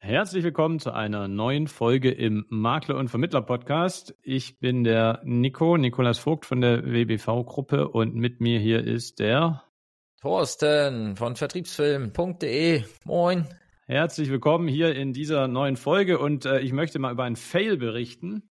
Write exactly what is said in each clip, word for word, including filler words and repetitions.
Herzlich willkommen zu einer neuen Folge im Makler- und Vermittler-Podcast. Ich bin der Nico, Nikolaus Vogt von der W B V-Gruppe und mit mir hier ist der Thorsten von vertriebsfilm punkt de. Moin. Herzlich willkommen hier in dieser neuen Folge und äh, ich möchte mal über einen Fail berichten.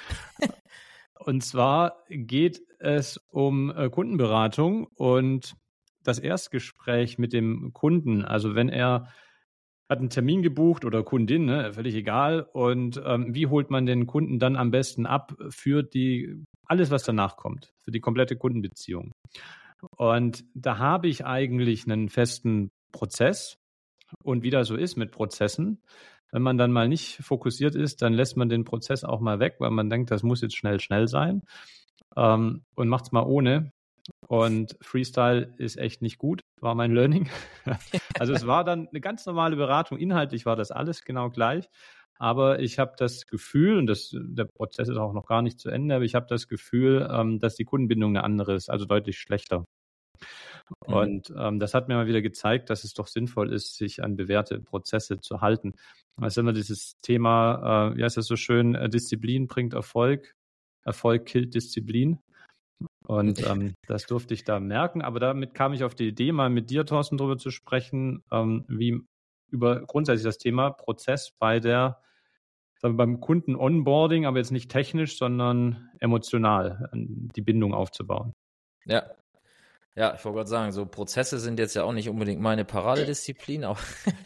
Und zwar geht es um äh, Kundenberatung und das Erstgespräch mit dem Kunden. Also wenn er hat einen Termin gebucht oder Kundin, ne, völlig egal. Und ähm, wie holt man den Kunden dann am besten ab für die alles, was danach kommt, für die komplette Kundenbeziehung? Und da habe ich eigentlich einen festen Prozess. Und wie das so ist mit Prozessen, wenn man dann mal nicht fokussiert ist, dann lässt man den Prozess auch mal weg, weil man denkt, das muss jetzt schnell, schnell sein ähm, und macht es mal ohne. Und Freestyle ist echt nicht gut, war mein Learning. Also es war dann eine ganz normale Beratung. Inhaltlich war das alles genau gleich. Aber ich habe das Gefühl, und das, der Prozess ist auch noch gar nicht zu Ende, aber ich habe das Gefühl, ähm, dass die Kundenbindung eine andere ist, also deutlich schlechter. Mhm. Und ähm, das hat mir mal wieder gezeigt, dass es doch sinnvoll ist, sich an bewährte Prozesse zu halten. Das ist immer dieses Thema, äh, wie heißt das so schön, äh, Disziplin bringt Erfolg, Erfolg killt Disziplin. Und ähm, das durfte ich da merken. Aber damit kam ich auf die Idee, mal mit dir, Thorsten, darüber zu sprechen, ähm, wie über grundsätzlich das Thema Prozess bei der, sagen wir, beim Kunden Onboarding, aber jetzt nicht technisch, sondern emotional, die Bindung aufzubauen. Ja, ja, ich wollte gerade sagen, so Prozesse sind jetzt ja auch nicht unbedingt meine Paradedisziplin, aber,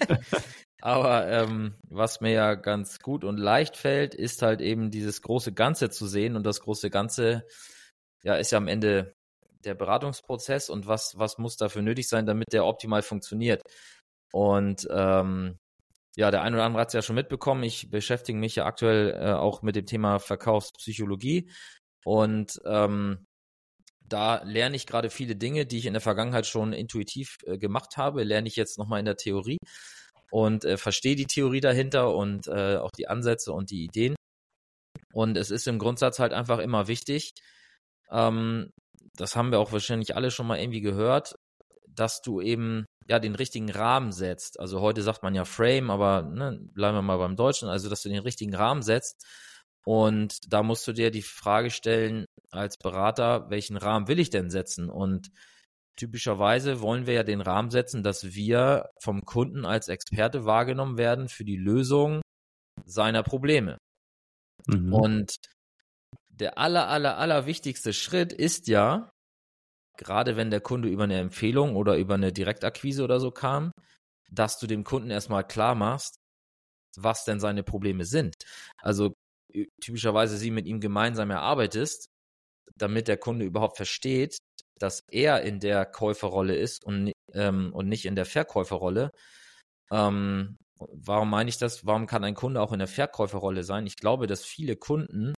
aber ähm, was mir ja ganz gut und leicht fällt, ist halt eben dieses große Ganze zu sehen, und das große Ganze ja, ist ja am Ende der Beratungsprozess und was, was muss dafür nötig sein, damit der optimal funktioniert. Und ähm, ja, der eine oder andere hat es ja schon mitbekommen. Ich beschäftige mich ja aktuell äh, auch mit dem Thema Verkaufspsychologie, und ähm, da lerne ich gerade viele Dinge, die ich in der Vergangenheit schon intuitiv äh, gemacht habe, lerne ich jetzt nochmal in der Theorie und äh, verstehe die Theorie dahinter und äh, auch die Ansätze und die Ideen. Und es ist im Grundsatz halt einfach immer wichtig, Ähm, das haben wir auch wahrscheinlich alle schon mal irgendwie gehört, dass du eben ja den richtigen Rahmen setzt. Also heute sagt man ja Frame, aber ne, bleiben wir mal beim Deutschen, also dass du den richtigen Rahmen setzt. Und da musst du dir die Frage stellen als Berater, welchen Rahmen will ich denn setzen? Und typischerweise wollen wir ja den Rahmen setzen, dass wir vom Kunden als Experte wahrgenommen werden für die Lösung seiner Probleme. Mhm. Und der aller, aller, aller wichtigste Schritt ist ja, gerade wenn der Kunde über eine Empfehlung oder über eine Direktakquise oder so kam, dass du dem Kunden erstmal klar machst, was denn seine Probleme sind. Also typischerweise sie mit ihm gemeinsam erarbeitest, damit der Kunde überhaupt versteht, dass er in der Käuferrolle ist und, ähm, und nicht in der Verkäuferrolle. Ähm, warum meine ich das? Warum kann ein Kunde auch in der Verkäuferrolle sein? Ich glaube, dass viele Kunden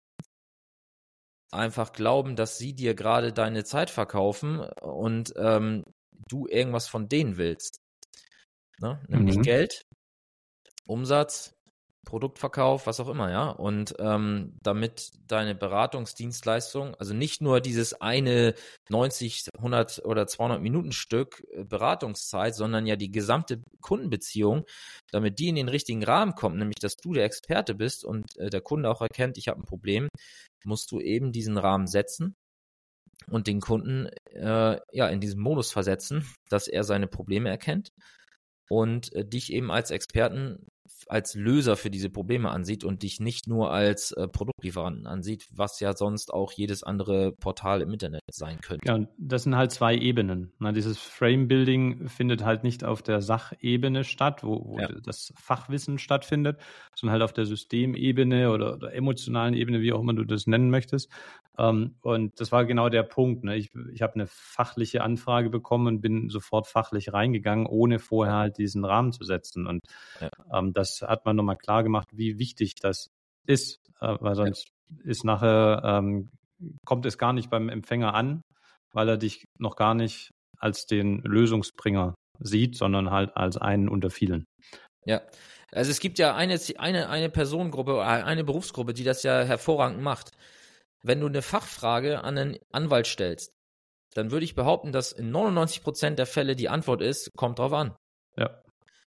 einfach glauben, dass sie dir gerade deine Zeit verkaufen und ähm, du irgendwas von denen willst. Ne? Nämlich mhm. Geld, Umsatz, Produktverkauf, was auch immer, ja. Und ähm, damit deine Beratungsdienstleistung, also nicht nur dieses eine neunzig, hundert oder zweihundert Minuten Stück Beratungszeit, sondern ja die gesamte Kundenbeziehung, damit die in den richtigen Rahmen kommt, nämlich dass du der Experte bist und äh, der Kunde auch erkennt, ich habe ein Problem, musst du eben diesen Rahmen setzen und den Kunden äh, ja in diesen Modus versetzen, dass er seine Probleme erkennt und äh, dich eben als Experten, als Löser für diese Probleme ansieht und dich nicht nur als äh, Produktlieferanten ansieht, was ja sonst auch jedes andere Portal im Internet sein könnte. Ja, und das sind halt zwei Ebenen. Na, dieses Frame-Building findet halt nicht auf der Sachebene statt, wo, wo ja. das Fachwissen stattfindet, sondern halt auf der Systemebene oder, oder emotionalen Ebene, wie auch immer du das nennen möchtest. Um, und das war genau der Punkt. Ne? Ich, ich habe eine fachliche Anfrage bekommen und bin sofort fachlich reingegangen, ohne vorher halt diesen Rahmen zu setzen. Und ja. um, das hat man nochmal klar gemacht, wie wichtig das ist, uh, weil sonst ja. ist nachher, ähm, kommt es gar nicht beim Empfänger an, weil er dich noch gar nicht als den Lösungsbringer sieht, sondern halt als einen unter vielen. Ja, also es gibt ja eine, eine, eine Personengruppe, eine Berufsgruppe, die das ja hervorragend macht. Wenn du eine Fachfrage an einen Anwalt stellst, dann würde ich behaupten, dass in neunundneunzig Prozent der Fälle die Antwort ist, kommt drauf an. Ja.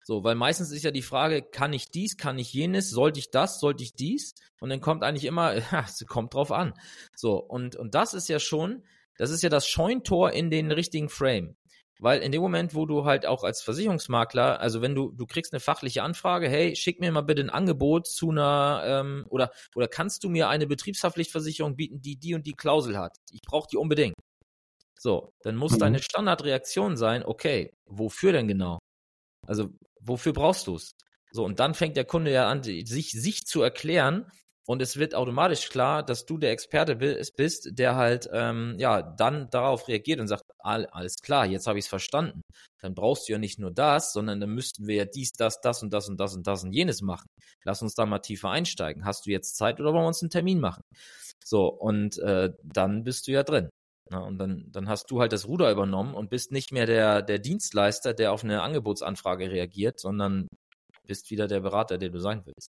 So, weil meistens ist ja die Frage, kann ich dies, kann ich jenes, sollte ich das, sollte ich dies? Und dann kommt eigentlich immer, ja, es kommt drauf an. So, und, und das ist ja schon, das ist ja das Scheuntor in den richtigen Frame. Weil in dem Moment, wo du halt auch als Versicherungsmakler, also wenn du, du kriegst eine fachliche Anfrage, hey, schick mir mal bitte ein Angebot zu einer, ähm, oder, oder kannst du mir eine Betriebshaftpflichtversicherung bieten, die die und die Klausel hat? Ich brauche die unbedingt. So, dann muss mhm. deine Standardreaktion sein, okay, wofür denn genau? Also, wofür brauchst du es? So, und dann fängt der Kunde ja an, sich, sich zu erklären, und es wird automatisch klar, dass du der Experte bist, der halt ähm, ja dann darauf reagiert und sagt, alles klar, jetzt habe ich es verstanden. Dann brauchst du ja nicht nur das, sondern dann müssten wir ja dies, das, das und das und das und das und jenes machen. Lass uns da mal tiefer einsteigen. Hast du jetzt Zeit oder wollen wir uns einen Termin machen? So, und äh, dann bist du ja drin. Na, und dann, dann hast du halt das Ruder übernommen und bist nicht mehr der, der Dienstleister, der auf eine Angebotsanfrage reagiert, sondern bist wieder der Berater, der du sein willst.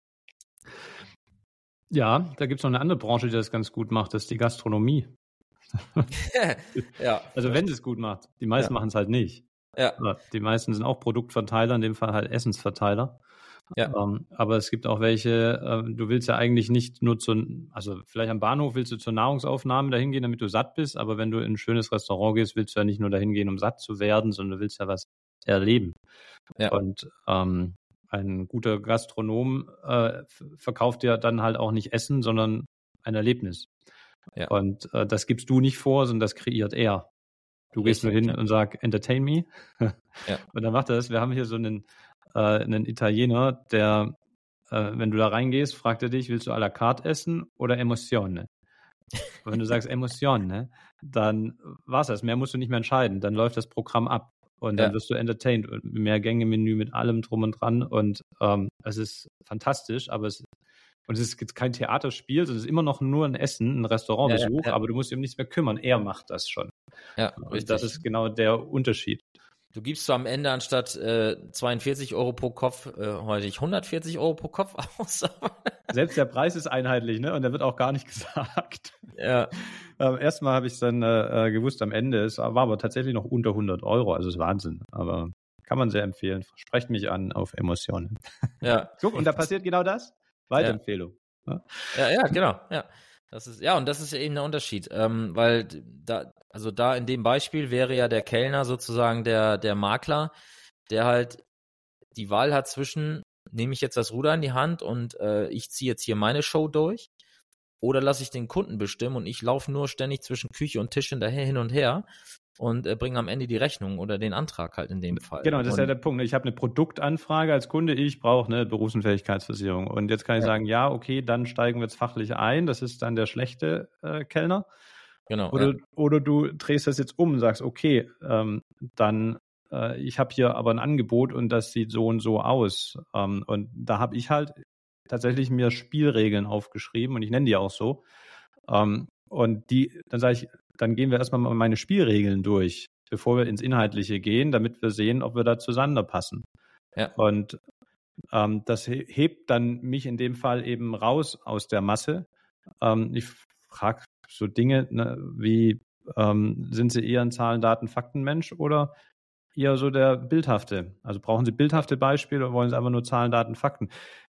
Ja, da gibt es noch eine andere Branche, die das ganz gut macht, das ist die Gastronomie. Ja. Also wenn sie es gut macht. Die meisten ja. machen es halt nicht. Ja. Die meisten sind auch Produktverteiler, in dem Fall halt Essensverteiler. Ja. Ähm, aber es gibt auch welche, äh, du willst ja eigentlich nicht nur zu, also vielleicht am Bahnhof willst du zur Nahrungsaufnahme dahin gehen, damit du satt bist, aber wenn du in ein schönes Restaurant gehst, willst du ja nicht nur dahin gehen, um satt zu werden, sondern du willst ja was erleben. Ja. Und ähm, ein guter Gastronom äh, verkauft dir dann halt auch nicht Essen, sondern ein Erlebnis. Ja. Und äh, das gibst du nicht vor, sondern das kreiert er. Du Richtig, gehst nur hin ja. und sagst, entertain me. Ja. Und dann macht er das. Wir haben hier so einen, äh, einen Italiener, der, äh, wenn du da reingehst, fragt er dich, willst du à la carte essen oder Emozione? Und wenn du sagst Emozione, dann war's das. Mehr musst du nicht mehr entscheiden. Dann läuft das Programm ab. Und dann ja. wirst du entertained. Und mehr Gänge-Menü mit allem drum und dran. Und ähm, es ist fantastisch, aber es, und es ist jetzt kein Theaterspiel, sondern es ist immer noch nur ein Essen, ein Restaurantbesuch, ja, ja, ja. aber du musst dich um nichts mehr kümmern. Er macht das schon. Ja, und richtig. Das ist genau der Unterschied. Du gibst so am Ende anstatt äh, zweiundvierzig Euro pro Kopf äh, heute hundertvierzig Euro pro Kopf aus. Selbst der Preis ist einheitlich, ne? Und der wird auch gar nicht gesagt. Ja. Ähm, Erstmal habe ich es dann äh, gewusst am Ende. Es war aber tatsächlich noch unter hundert Euro. Also ist Wahnsinn. Aber kann man sehr empfehlen. Sprecht mich an auf Emotionen. Ja. Guck, und da passiert genau das. Weiterempfehlung. Ja, ja, ja genau. Ja. Das ist, ja, und das ist ja eben der Unterschied. Ähm, weil da, also da in dem Beispiel wäre ja der Kellner sozusagen der, der Makler, der halt die Wahl hat zwischen, nehme ich jetzt das Ruder in die Hand und äh, ich ziehe jetzt hier meine Show durch, oder lasse ich den Kunden bestimmen und ich laufe nur ständig zwischen Küche und Tisch hinterher hin und her und äh, bringe am Ende die Rechnung oder den Antrag halt in dem Fall. Genau, das und, ist ja der Punkt. Ich habe eine Produktanfrage als Kunde, ich brauche eine Berufsunfähigkeitsversicherung. Und jetzt kann ich ja. sagen, ja, okay, dann steigen wir jetzt fachlich ein. Das ist dann der schlechte äh, Kellner. Genau. Oder, ja. oder du drehst das jetzt um und sagst, okay, ähm, dann äh, ich habe hier aber ein Angebot und das sieht so und so aus. Ähm, und da habe ich halt tatsächlich mir Spielregeln aufgeschrieben und ich nenne die auch so. Ähm, und die, dann sage ich, dann gehen wir erstmal mal meine Spielregeln durch, bevor wir ins Inhaltliche gehen, damit wir sehen, ob wir da zueinander passen. Ja. Und ähm, das hebt dann mich in dem Fall eben raus aus der Masse. Ähm, ich frage so Dinge, ne, wie ähm, sind Sie eher ein Zahlen, Daten, Faktenmensch oder eher so der bildhafte? Also brauchen Sie bildhafte Beispiele oder wollen Sie einfach nur Zahlen, Daten, Fakten?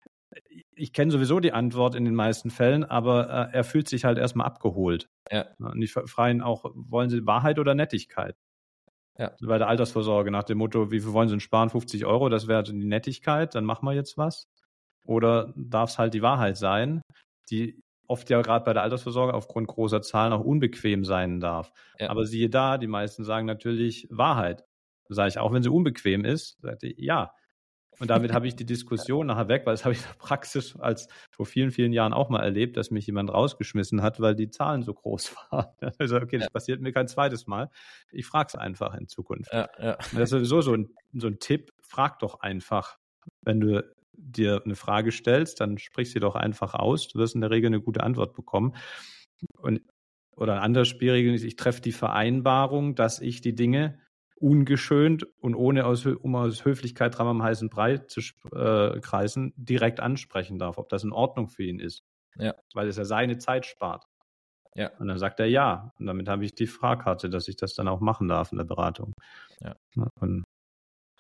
Ich kenne sowieso die Antwort in den meisten Fällen, aber äh, er fühlt sich halt erstmal abgeholt. Ja. Und ich frage ihn auch, wollen Sie Wahrheit oder Nettigkeit? Ja. Bei der Altersvorsorge nach dem Motto, wie viel wollen Sie denn sparen? fünfzig Euro, das wäre die Nettigkeit, dann machen wir jetzt was. Oder darf es halt die Wahrheit sein, die oft ja gerade bei der Altersvorsorge aufgrund großer Zahlen auch unbequem sein darf. Ja. Aber siehe da, die meisten sagen natürlich Wahrheit. Da sage ich, auch wenn sie unbequem ist, sagt ich, ja. Und damit habe ich die Diskussion nachher weg, weil das habe ich in der Praxis als vor vielen, vielen Jahren auch mal erlebt, dass mich jemand rausgeschmissen hat, weil die Zahlen so groß waren. Also okay, das ja. passiert mir kein zweites Mal. Ich frage es einfach in Zukunft. Ja, ja. Das ist sowieso so ein, so ein Tipp, frag doch einfach. Wenn du dir eine Frage stellst, dann sprich sie doch einfach aus. Du wirst in der Regel eine gute Antwort bekommen. Und, oder eine andere Spielregel ist, ich treffe die Vereinbarung, dass ich die Dinge ungeschönt und ohne aus, um aus Höflichkeit dran am heißen Brei zu äh, kreisen, direkt ansprechen darf, ob das in Ordnung für ihn ist. Ja. Weil es ja seine Zeit spart. Ja. Und dann sagt er ja. Und damit habe ich die Fahrkarte, dass ich das dann auch machen darf in der Beratung. Ja. Und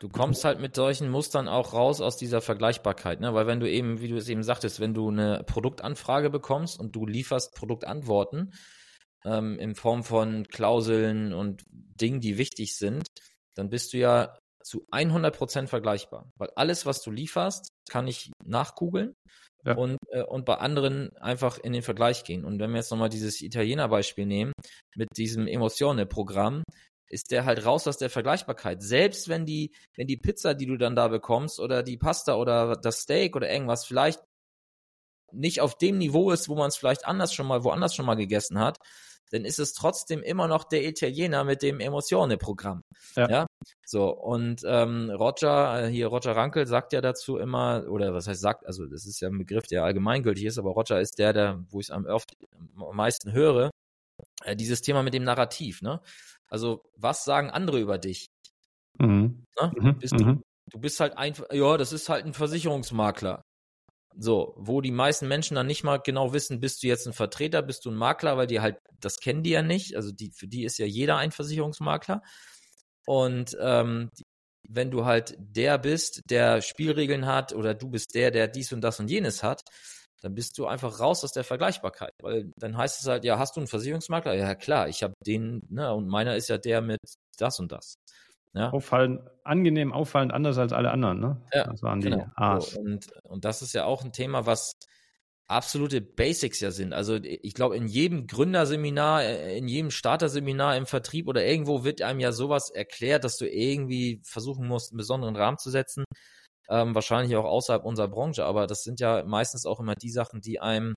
Du kommst halt mit solchen Mustern auch raus aus dieser Vergleichbarkeit, ne? Weil wenn du eben, wie du es eben sagtest, wenn du eine Produktanfrage bekommst und du lieferst Produktantworten ähm, in Form von Klauseln und Dingen, die wichtig sind, dann bist du ja zu hundert Prozent vergleichbar. Weil alles, was du lieferst, kann ich nachgoogeln ja. und, äh, und bei anderen einfach in den Vergleich gehen. Und wenn wir jetzt nochmal dieses Italiener-Beispiel nehmen, mit diesem Emozione-Programm, ist der halt raus aus der Vergleichbarkeit. Selbst wenn die, wenn die Pizza, die du dann da bekommst, oder die Pasta oder das Steak oder irgendwas vielleicht nicht auf dem Niveau ist, wo man es vielleicht anders schon mal, woanders schon mal gegessen hat, dann ist es trotzdem immer noch der Italiener mit dem Emozione-Programm. Ja. ja. So, und ähm, Roger, hier Roger Rankel sagt ja dazu immer, oder was heißt sagt, also das ist ja ein Begriff, der allgemeingültig ist, aber Roger ist der, der, wo ich es am, oft, am meisten höre, äh, dieses Thema mit dem Narrativ, ne? Also, was sagen andere über dich? Mhm. Ne? Mhm. Bist du, du bist halt einfach, ja, das ist halt ein Versicherungsmakler. So, wo die meisten Menschen dann nicht mal genau wissen, bist du jetzt ein Vertreter, bist du ein Makler, weil die halt, das kennen die ja nicht. Also die, für die ist ja jeder ein Versicherungsmakler. Und ähm, wenn du halt der bist, der Spielregeln hat, oder du bist der, der dies und das und jenes hat, dann bist du einfach raus aus der Vergleichbarkeit. Weil dann heißt es halt, ja, hast du einen Versicherungsmakler? Ja, klar, ich habe den, ne, und meiner ist ja der mit das und das. Ja. Auffallend, angenehm auffallend anders als alle anderen, ne? Ja, das waren genau. die A's. So, und, und das ist ja auch ein Thema, was absolute Basics ja sind. Also ich glaube, in jedem Gründerseminar, in jedem Starterseminar im Vertrieb oder irgendwo wird einem ja sowas erklärt, dass du irgendwie versuchen musst, einen besonderen Rahmen zu setzen. Ähm, wahrscheinlich auch außerhalb unserer Branche, aber das sind ja meistens auch immer die Sachen, die einem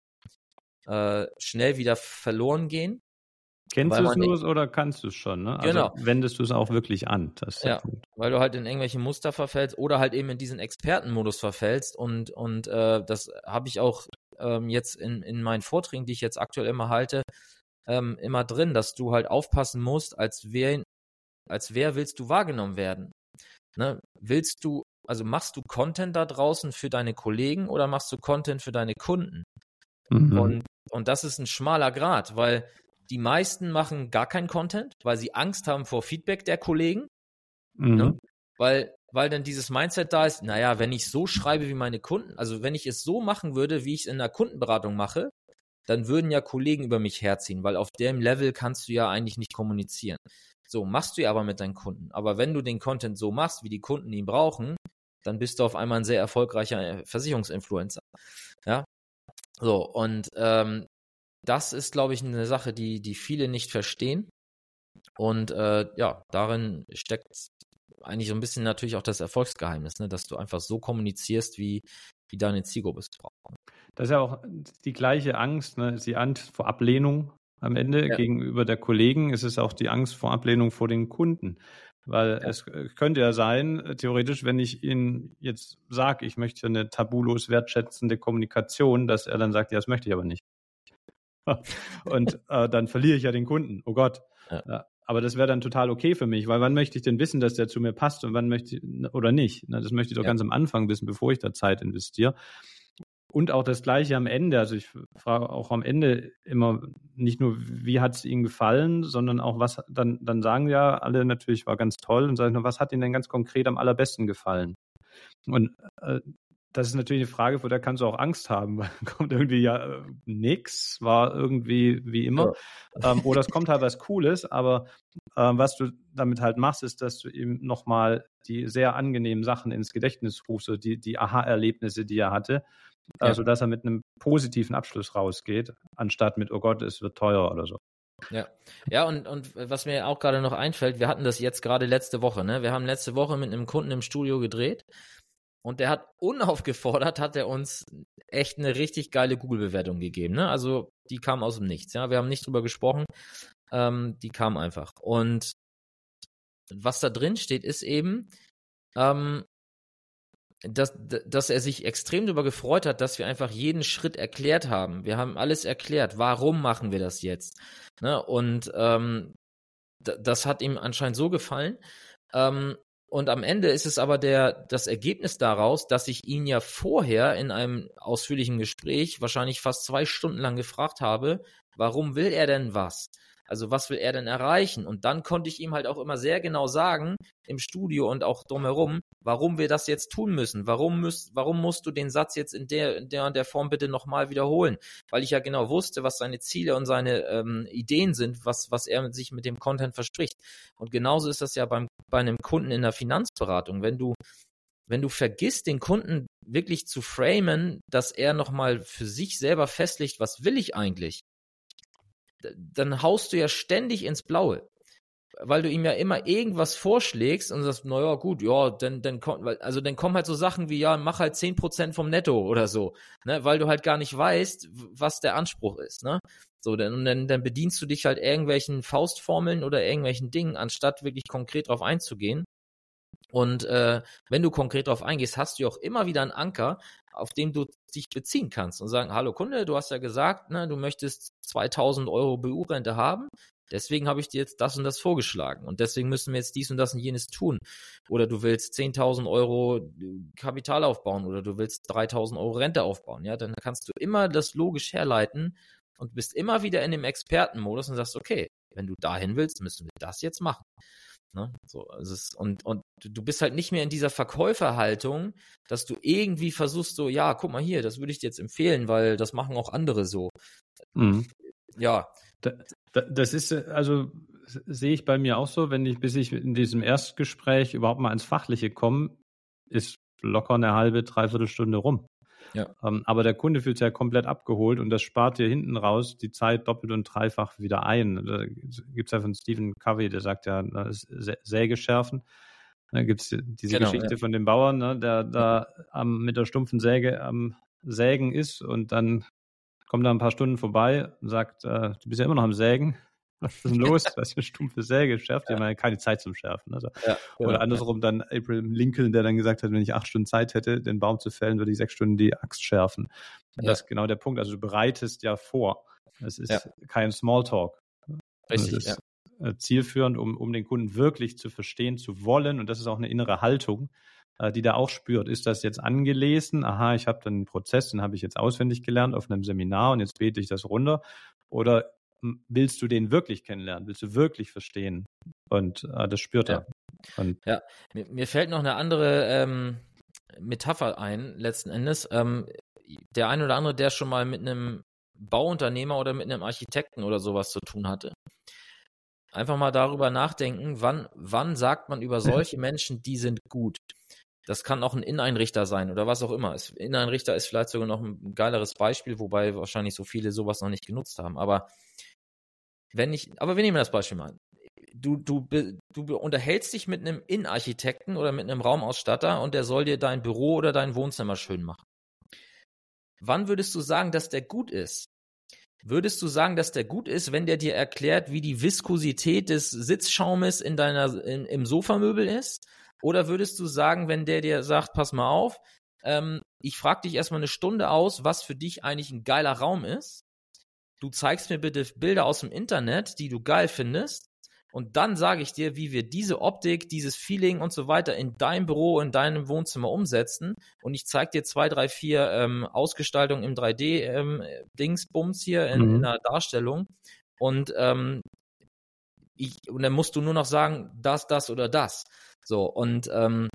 äh, schnell wieder verloren gehen. Kennst du es nur oder kannst du es schon? Ne? Also genau. wendest du es auch wirklich an? Das ist ja, weil du halt in irgendwelche Muster verfällst oder halt eben in diesen Expertenmodus verfällst und, und äh, das habe ich auch ähm, jetzt in, in meinen Vorträgen, die ich jetzt aktuell immer halte, ähm, immer drin, dass du halt aufpassen musst, als wer, als wer willst du wahrgenommen werden? Ne? Willst du, also machst du Content da draußen für deine Kollegen oder machst du Content für deine Kunden? Mhm. Und, und das ist ein schmaler Grat, weil die meisten machen gar keinen Content, weil sie Angst haben vor Feedback der Kollegen. Mhm. Ne? Weil, weil dann dieses Mindset da ist, naja, wenn ich so schreibe wie meine Kunden, also wenn ich es so machen würde, wie ich es in der Kundenberatung mache, dann würden ja Kollegen über mich herziehen, weil auf dem Level kannst du ja eigentlich nicht kommunizieren. So, machst du ja aber mit deinen Kunden. Aber wenn du den Content so machst, wie die Kunden ihn brauchen, dann bist du auf einmal ein sehr erfolgreicher Versicherungsinfluencer. Ja, so, und ähm, das ist, glaube ich, eine Sache, die, die viele nicht verstehen. Und äh, ja, darin steckt eigentlich so ein bisschen natürlich auch das Erfolgsgeheimnis, ne? Dass du einfach so kommunizierst, wie, wie deine Zielgruppe es braucht. Das ist ja auch die gleiche Angst, ne? Die Angst vor Ablehnung am Ende ja. gegenüber der Kollegen. Es ist auch die Angst vor Ablehnung vor den Kunden. Weil ja. es könnte ja sein, theoretisch, wenn ich Ihnen jetzt sage, ich möchte eine tabulos wertschätzende Kommunikation, dass er dann sagt, ja, das möchte ich aber nicht. Und äh, dann verliere ich ja den Kunden. Oh Gott. Ja. Ja, aber das wäre dann total okay für mich, weil wann möchte ich denn wissen, dass der zu mir passt und wann möchte ich, oder nicht? Das möchte ich doch ja. ganz am Anfang wissen, bevor ich da Zeit investiere. Und auch das Gleiche am Ende. Also ich frage auch am Ende immer nicht nur, wie hat es Ihnen gefallen, sondern auch, was, dann, dann sagen ja alle natürlich, war ganz toll und sagen nur, was hat Ihnen denn ganz konkret am allerbesten gefallen? Und äh, das ist natürlich eine Frage, vor der kannst du auch Angst haben, weil kommt irgendwie ja äh, nix, war irgendwie wie immer. Ja. Ähm, oder es kommt halt was Cooles, aber ähm, was du damit halt machst, ist, dass du ihm nochmal die sehr angenehmen Sachen ins Gedächtnis rufst, so die, die Aha-Erlebnisse, die er hatte, ja. äh, sodass er mit einem positiven Abschluss rausgeht, anstatt mit, oh Gott, es wird teuer oder so. Ja, ja, und, und was mir auch gerade noch einfällt, wir hatten das jetzt gerade letzte Woche, ne? Wir haben letzte Woche mit einem Kunden im Studio gedreht. Und der hat unaufgefordert, hat er uns echt eine richtig geile Google-Bewertung gegeben. Ne? Also die kam aus dem Nichts. Ja, wir haben nicht drüber gesprochen. Ähm, die kam einfach. Und was da drin steht, ist eben, ähm, dass, dass er sich extrem darüber gefreut hat, dass wir einfach jeden Schritt erklärt haben. Wir haben alles erklärt. Warum machen wir das jetzt? Ne? Und ähm, d- das hat ihm anscheinend so gefallen. Ähm, Und am Ende ist es aber der, das Ergebnis daraus, dass ich ihn ja vorher in einem ausführlichen Gespräch wahrscheinlich fast zwei Stunden lang gefragt habe, warum will er denn was? Also was will er denn erreichen? Und dann konnte ich ihm halt auch immer sehr genau sagen, im Studio und auch drumherum, warum wir das jetzt tun müssen. Warum, müsst, warum musst du den Satz jetzt in der, in der, in der Form bitte nochmal wiederholen? Weil ich ja genau wusste, was seine Ziele und seine ähm, Ideen sind, was, was er sich mit dem Content verspricht. Und genauso ist das ja beim, bei einem Kunden in der Finanzberatung. Wenn du Wenn du vergisst, den Kunden wirklich zu framen, dass er nochmal für sich selber festlegt, was will ich eigentlich, dann haust du ja ständig ins Blaue, weil du ihm ja immer irgendwas vorschlägst und sagst, naja, gut, ja, dann, dann kommt, also dann kommen halt so Sachen wie, ja, mach halt zehn Prozent vom Netto oder so, ne, weil du halt gar nicht weißt, was der Anspruch ist, ne. So, dann, dann, dann bedienst du dich halt irgendwelchen Faustformeln oder irgendwelchen Dingen, anstatt wirklich konkret drauf einzugehen. Und äh, wenn du konkret darauf eingehst, hast du ja auch immer wieder einen Anker, auf den du dich beziehen kannst und sagen, hallo Kunde, du hast ja gesagt, ne, du möchtest zweitausend Euro B U-Rente haben, deswegen habe ich dir jetzt das und das vorgeschlagen und deswegen müssen wir jetzt dies und das und jenes tun. Oder du willst zehntausend Euro Kapital aufbauen oder du willst dreitausend Euro Rente aufbauen, ja, dann kannst du immer das logisch herleiten und bist immer wieder in dem Expertenmodus und sagst, okay, wenn du dahin willst, müssen wir das jetzt machen. Ne? So, also es, und, und du bist halt nicht mehr in dieser Verkäuferhaltung, dass du irgendwie versuchst, so, ja, guck mal hier, das würde ich dir jetzt empfehlen, weil das machen auch andere so. Mhm. Ja. Da, da, das ist, also sehe ich bei mir auch so, wenn ich, bis ich in diesem Erstgespräch überhaupt mal ins Fachliche komme, ist locker eine halbe, dreiviertel Stunde rum. Ja. Ähm, aber der Kunde fühlt sich ja komplett abgeholt und das spart dir hinten raus die Zeit doppelt und dreifach wieder ein. Da gibt es ja von Stephen Covey, der sagt ja, Säge schärfen. Da gibt es diese Genau, Geschichte ja. von dem Bauern, ne, der da am, mit der stumpfen Säge am Sägen ist und dann kommt er ein paar Stunden vorbei und sagt, äh, du bist ja immer noch am Sägen. Was ist denn los? Was ist eine stumpfe Säge? Schärft ja mal keine Zeit zum Schärfen. Also, Ja, genau, oder andersrum dann Abraham Lincoln, der dann gesagt hat, wenn ich acht Stunden Zeit hätte, den Baum zu fällen, würde ich sechs Stunden die Axt schärfen. Und Ja. das ist genau der Punkt. Also du bereitest ja vor. Es ist Ja. kein Smalltalk. Richtig, es ist ja. zielführend, um, um den Kunden wirklich zu verstehen, zu wollen. Und das ist auch eine innere Haltung, die der auch spürt. Ist das jetzt angelesen? Aha, ich habe dann einen Prozess, den habe ich jetzt auswendig gelernt auf einem Seminar und jetzt bete ich das runter. Oder willst du den wirklich kennenlernen? Willst du wirklich verstehen? Und äh, das spürt ja. er. Und ja, mir, mir fällt noch eine andere ähm, Metapher ein, letzten Endes. Ähm, der ein oder andere, der schon mal mit einem Bauunternehmer oder mit einem Architekten oder sowas zu tun hatte. Einfach mal darüber nachdenken, wann, wann sagt man über solche Menschen, die sind gut. Das kann auch ein Inneneinrichter sein oder was auch immer. Inneneinrichter ist vielleicht sogar noch ein geileres Beispiel, wobei wahrscheinlich so viele sowas noch nicht genutzt haben. Aber wenn ich, aber wir nehmen das Beispiel mal. Du, du, du unterhältst dich mit einem Innenarchitekten oder mit einem Raumausstatter und der soll dir dein Büro oder dein Wohnzimmer schön machen. Wann würdest du sagen, dass der gut ist? Würdest du sagen, dass der gut ist, wenn der dir erklärt, wie die Viskosität des Sitzschaumes in deiner, in, im Sofamöbel ist? Oder würdest du sagen, wenn der dir sagt, pass mal auf, ähm, ich frage dich erstmal eine Stunde aus, was für dich eigentlich ein geiler Raum ist. Du zeigst mir bitte Bilder aus dem Internet, die du geil findest. Und dann sage ich dir, wie wir diese Optik, dieses Feeling und so weiter in deinem Büro, in deinem Wohnzimmer umsetzen. Und ich zeige dir zwei, drei, vier ähm, Ausgestaltungen im drei D-Dingsbums ähm, hier in, mhm. in einer Darstellung. Und, ähm, ich, und dann musst du nur noch sagen, das, das oder das. So, und ähm,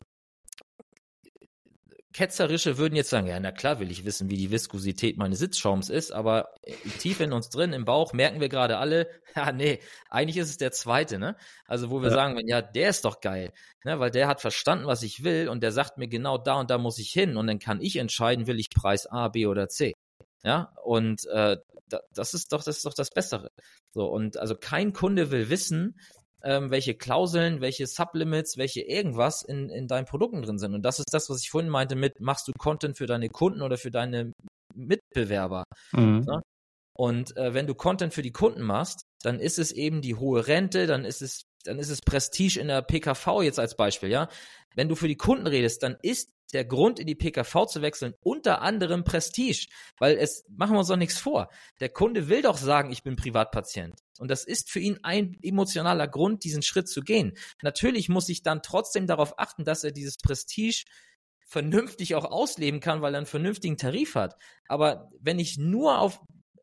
Ketzerische würden jetzt sagen, ja, na klar will ich wissen, wie die Viskosität meines Sitzschaums ist, aber tief in uns drin, im Bauch, merken wir gerade alle, ja, nee, eigentlich ist es der zweite, ne? Also, wo wir ja. sagen, ja, der ist doch geil, ne? Weil der hat verstanden, was ich will und der sagt mir genau da und da muss ich hin und dann kann ich entscheiden, will ich Preis A, B oder C, ja? Und äh, das ist doch, das ist doch das Bessere. So, und also kein Kunde will wissen, Ähm, welche Klauseln, welche Sublimits, welche irgendwas in, in deinen Produkten drin sind. Und das ist das, was ich vorhin meinte mit, machst du Content für deine Kunden oder für deine Mitbewerber? Mhm. Ne? Und äh, wenn du Content für die Kunden machst, dann ist es eben die hohe Rente, dann ist es, dann ist es Prestige in der P K V jetzt als Beispiel, ja. Wenn du für die Kunden redest, dann ist der Grund, in die P K V zu wechseln, unter anderem Prestige. Weil es, machen wir uns doch nichts vor. Der Kunde will doch sagen, ich bin Privatpatient. Und das ist für ihn ein emotionaler Grund, diesen Schritt zu gehen. Natürlich muss ich dann trotzdem darauf achten, dass er dieses Prestige vernünftig auch ausleben kann, weil er einen vernünftigen Tarif hat. Aber wenn ich nur auf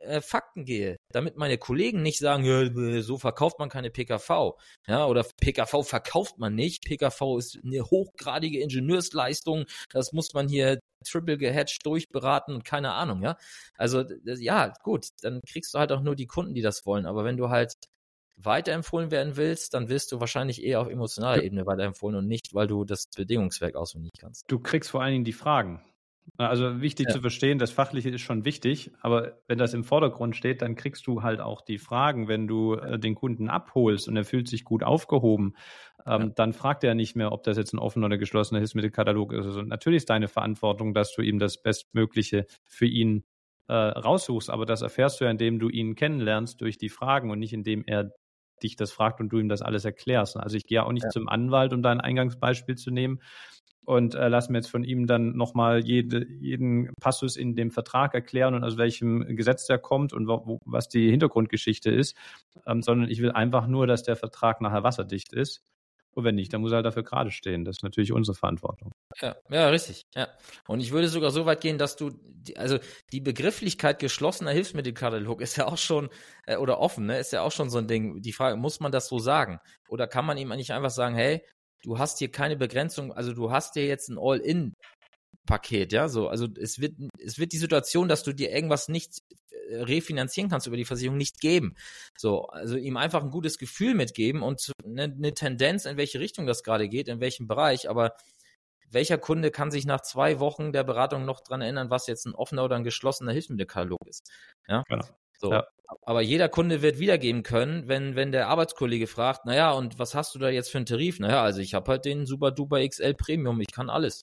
äh, Fakten gehe, damit meine Kollegen nicht sagen, ja, so verkauft man keine P K V, ja, oder P K V verkauft man nicht, P K V ist eine hochgradige Ingenieursleistung, das muss man hier triple gehatcht durchberaten und keine Ahnung, ja. Also, das, ja, gut, dann kriegst du halt auch nur die Kunden, die das wollen, aber wenn du halt weiterempfohlen werden willst, dann wirst du wahrscheinlich eher auf emotionaler Ebene weiterempfohlen und nicht, weil du das Bedingungswerk auswendig kannst. Du kriegst vor allen Dingen die Fragen. Also wichtig ja. zu verstehen, das Fachliche ist schon wichtig, aber wenn das im Vordergrund steht, dann kriegst du halt auch die Fragen, wenn du äh, den Kunden abholst und er fühlt sich gut aufgehoben, ähm, ja. dann fragt er nicht mehr, ob das jetzt ein offener oder geschlossener Hilfsmittelkatalog ist. Also natürlich ist deine Verantwortung, dass du ihm das Bestmögliche für ihn äh, raussuchst, aber das erfährst du ja, indem du ihn kennenlernst durch die Fragen und nicht indem er dich das fragt und du ihm das alles erklärst. Also ich gehe auch nicht ja. zum Anwalt, um dein Eingangsbeispiel zu nehmen, und äh, lass mir jetzt von ihm dann nochmal jede, jeden Passus in dem Vertrag erklären und aus welchem Gesetz der kommt und wo, wo, was die Hintergrundgeschichte ist, ähm, sondern ich will einfach nur, dass der Vertrag nachher wasserdicht ist. Und wenn nicht, dann muss er halt dafür gerade stehen. Das ist natürlich unsere Verantwortung. Ja, ja, richtig. Ja. Und ich würde sogar so weit gehen, dass du, die, also die Begrifflichkeit geschlossener Hilfsmittelkatalog ist ja auch schon, äh, oder offen, ne, ist ja auch schon so ein Ding. Die Frage, muss man das so sagen? Oder kann man ihm eigentlich einfach sagen, hey, du hast hier keine Begrenzung, also du hast hier jetzt ein All-In-Paket, ja, so, also es wird, es wird die Situation, dass du dir irgendwas nicht refinanzieren kannst über die Versicherung, nicht geben. So, also ihm einfach ein gutes Gefühl mitgeben und eine, eine Tendenz, in welche Richtung das gerade geht, in welchem Bereich, aber welcher Kunde kann sich nach zwei Wochen der Beratung noch dran erinnern, was jetzt ein offener oder ein geschlossener Hilfsmittelkatalog ist? Ja, genau. So. Ja. Aber jeder Kunde wird wiedergeben können, wenn wenn der Arbeitskollege fragt, naja, und was hast du da jetzt für einen Tarif? Naja, also ich habe halt den Super Duper X L Premium, ich kann alles.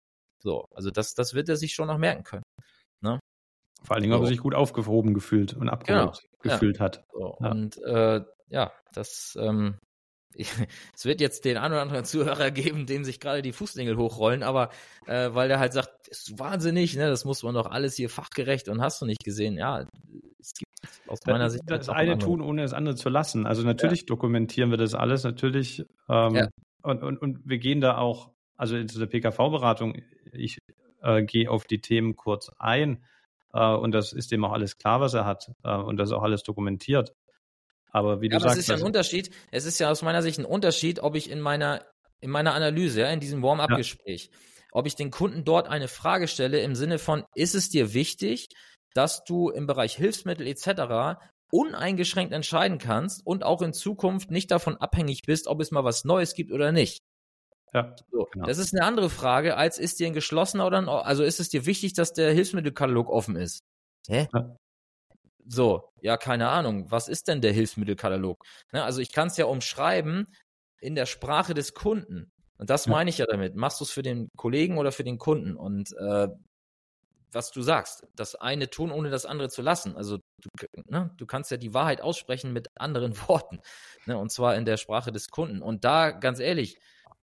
So, also das das wird er sich schon noch merken können. Ne? Vor allen Dingen, so. ob er sich gut aufgehoben gefühlt und abgeholt genau. gefühlt ja. hat. So. Ja. Und äh, ja, das ähm, es wird jetzt den einen oder anderen Zuhörer geben, dem sich gerade die Fußnägel hochrollen, aber äh, weil der halt sagt, das ist wahnsinnig, ne, das muss man doch alles hier fachgerecht und hast du nicht gesehen. Ja, es gibt aus meiner Sicht das eine tun, ohne das andere zu lassen. Also natürlich ja. dokumentieren wir das alles, natürlich ähm, ja. und, und, und wir gehen da auch, also in der P K V-Beratung, ich äh, gehe auf die Themen kurz ein äh, und das ist dem auch alles klar, was er hat äh, und das ist auch alles dokumentiert. Aber wie du ja, aber sagst, es ist ja ein Unterschied. Es ist ja aus meiner Sicht ein Unterschied, ob ich in meiner in meiner Analyse, ja, in diesem Warm-up-Gespräch, ja. ob ich den Kunden dort eine Frage stelle im Sinne von, ist es dir wichtig, dass du im Bereich Hilfsmittel et cetera uneingeschränkt entscheiden kannst und auch in Zukunft nicht davon abhängig bist, ob es mal was Neues gibt oder nicht. Ja, so, genau. Das ist eine andere Frage, als ist dir ein geschlossener oder ein, also ist es dir wichtig, dass der Hilfsmittelkatalog offen ist? Hä? Ja. So, ja, keine Ahnung. Was ist denn der Hilfsmittelkatalog? Ne, also ich kann es ja umschreiben in der Sprache des Kunden. Und das ja. meine ich ja damit. Machst du es für den Kollegen oder für den Kunden? Und äh, was du sagst, das eine tun, ohne das andere zu lassen. Also du, ne, du kannst ja die Wahrheit aussprechen mit anderen Worten. Ne, und zwar in der Sprache des Kunden. Und da, ganz ehrlich,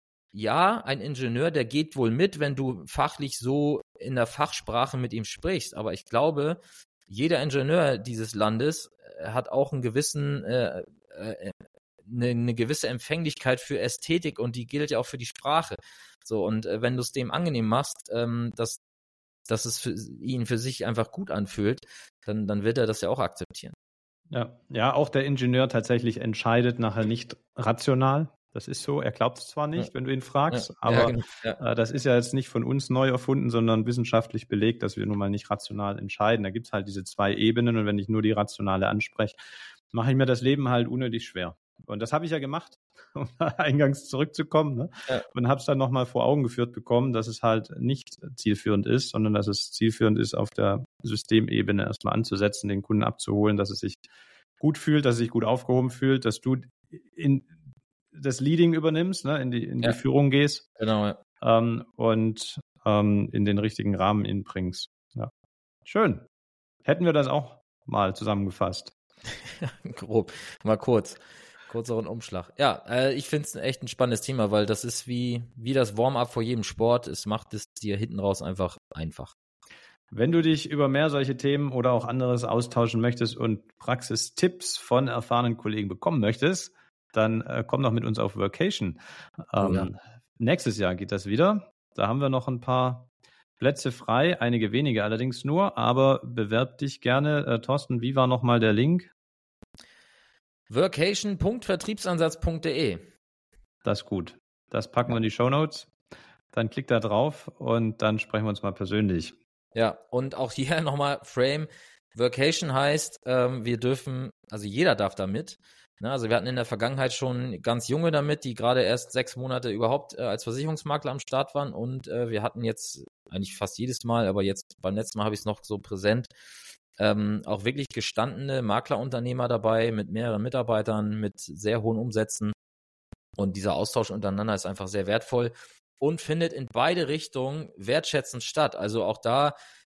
ja, ein Ingenieur, der geht wohl mit, wenn du fachlich so in der Fachsprache mit ihm sprichst. Aber ich glaube, jeder Ingenieur dieses Landes hat auch einen gewissen, äh, äh, eine, eine gewisse Empfänglichkeit für Ästhetik und die gilt ja auch für die Sprache. So, und äh, wenn du es dem angenehm machst, ähm, dass, dass es für ihn für sich einfach gut anfühlt, dann, dann wird er das ja auch akzeptieren. Ja, ja, auch der Ingenieur tatsächlich entscheidet nachher nicht rational. Das ist so, er glaubt es zwar nicht, ja. wenn du ihn fragst, ja, aber ja, genau. ja. äh, das ist ja jetzt nicht von uns neu erfunden, sondern wissenschaftlich belegt, dass wir nun mal nicht rational entscheiden. Da gibt es halt diese zwei Ebenen und wenn ich nur die rationale anspreche, mache ich mir das Leben halt unnötig schwer. Und das habe ich ja gemacht, um eingangs zurückzukommen, ne? ja. und habe es dann nochmal vor Augen geführt bekommen, dass es halt nicht zielführend ist, sondern dass es zielführend ist, auf der Systemebene erstmal anzusetzen, den Kunden abzuholen, dass es sich gut fühlt, dass er sich gut aufgehoben fühlt, dass du in das Leading übernimmst, ne, in die, in ja. die Führung gehst genau, ja. ähm, und ähm, in den richtigen Rahmen ihn bringst. Ja. Schön. Hätten wir das auch mal zusammengefasst. Grob, mal kurz. Kurzeren Umschlag. Ja, äh, ich finde es echt ein spannendes Thema, weil das ist wie, wie das Warm-up vor jedem Sport. Es macht es dir hinten raus einfach einfach. Wenn du dich über mehr solche Themen oder auch anderes austauschen möchtest und Praxistipps von erfahrenen Kollegen bekommen möchtest, dann äh, komm doch mit uns auf Workation. Ähm, oh ja. Nächstes Jahr geht das wieder. Da haben wir noch ein paar Plätze frei, einige wenige allerdings nur, aber bewerb dich gerne. Äh, Thorsten, wie war nochmal der Link? workation punkt vertriebsansatz punkt de. Das ist gut. Das packen ja. wir in die Shownotes. Dann klickt da drauf und dann sprechen wir uns mal persönlich. Ja, und auch hier nochmal Frame. Workation heißt, ähm, wir dürfen, also jeder darf damit. Ne? Also wir hatten in der Vergangenheit schon ganz junge damit, die gerade erst sechs Monate überhaupt äh, als Versicherungsmakler am Start waren. Und äh, wir hatten jetzt eigentlich fast jedes Mal, aber jetzt beim letzten Mal habe ich es noch so präsent, ähm, auch wirklich gestandene Maklerunternehmer dabei mit mehreren Mitarbeitern, mit sehr hohen Umsätzen. Und dieser Austausch untereinander ist einfach sehr wertvoll und findet in beide Richtungen wertschätzend statt. Also auch da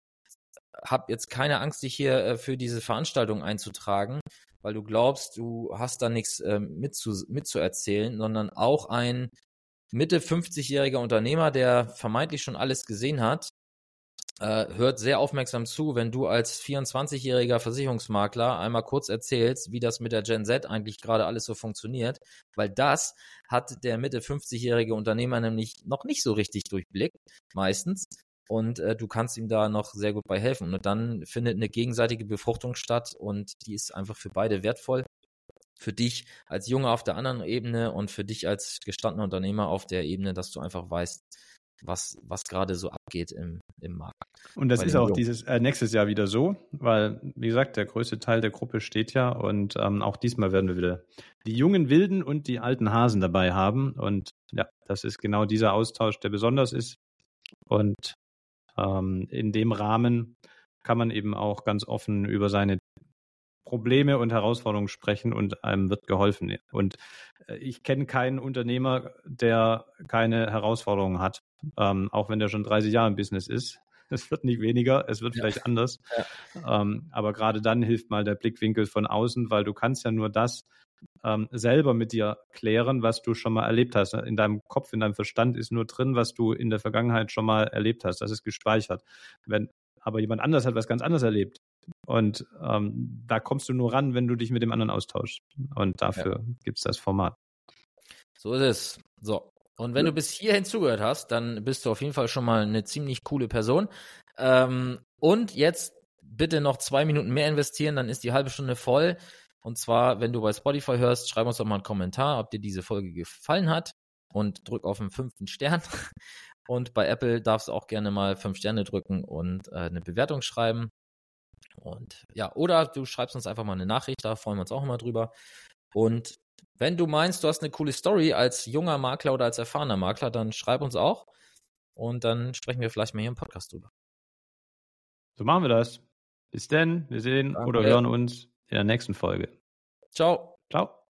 hab jetzt keine Angst, dich hier äh, für diese Veranstaltung einzutragen, weil du glaubst, du hast da nichts äh, mitzu, mitzuerzählen, sondern auch ein Mitte fünfzigjähriger Unternehmer, der vermeintlich schon alles gesehen hat, äh, hört sehr aufmerksam zu, wenn du als vierundzwanzigjähriger Versicherungsmakler einmal kurz erzählst, wie das mit der Gen Z eigentlich gerade alles so funktioniert, weil das hat der Mitte fünfzigjährige Unternehmer nämlich noch nicht so richtig durchblickt, meistens. Und äh, du kannst ihm da noch sehr gut bei helfen. Und dann findet eine gegenseitige Befruchtung statt und die ist einfach für beide wertvoll. Für dich als Junge auf der anderen Ebene und für dich als gestandener Unternehmer auf der Ebene, dass du einfach weißt, was, was gerade so abgeht im, im Markt. Und das ist auch dieses äh, nächstes Jahr wieder so, weil, wie gesagt, der größte Teil der Gruppe steht ja und ähm, auch diesmal werden wir wieder die jungen Wilden und die alten Hasen dabei haben. Und ja, das ist genau dieser Austausch, der besonders ist. Und ähm, in dem Rahmen kann man eben auch ganz offen über seine Probleme und Herausforderungen sprechen und einem wird geholfen. Und ich kenne keinen Unternehmer, der keine Herausforderungen hat, ähm, auch wenn der schon dreißig Jahre im Business ist. Es wird nicht weniger, es wird ja. vielleicht anders. Ja. Ähm, aber gerade dann hilft mal der Blickwinkel von außen, weil du kannst ja nur das ähm, selber mit dir klären, was du schon mal erlebt hast. In deinem Kopf, in deinem Verstand ist nur drin, was du in der Vergangenheit schon mal erlebt hast. Das ist gespeichert. Wenn aber jemand anders hat was ganz anderes erlebt, und ähm, da kommst du nur ran, wenn du dich mit dem anderen austauschst. Und dafür ja. gibt es das Format. So ist es. So. Und wenn ja. du bis hierhin zugehört hast, dann bist du auf jeden Fall schon mal eine ziemlich coole Person. Ähm, und jetzt bitte noch zwei Minuten mehr investieren, dann ist die halbe Stunde voll. Und zwar, wenn du bei Spotify hörst, schreib uns doch mal einen Kommentar, ob dir diese Folge gefallen hat. Und drück auf den fünften Stern. Und bei Apple darfst du auch gerne mal fünf Sterne drücken und äh, eine Bewertung schreiben. Und ja, oder du schreibst uns einfach mal eine Nachricht, da freuen wir uns auch immer drüber. Und wenn du meinst, du hast eine coole Story als junger Makler oder als erfahrener Makler, dann schreib uns auch und dann sprechen wir vielleicht mal hier im Podcast drüber. So machen wir das. Bis denn, wir sehen Danke. Oder hören uns in der nächsten Folge. Ciao. Ciao.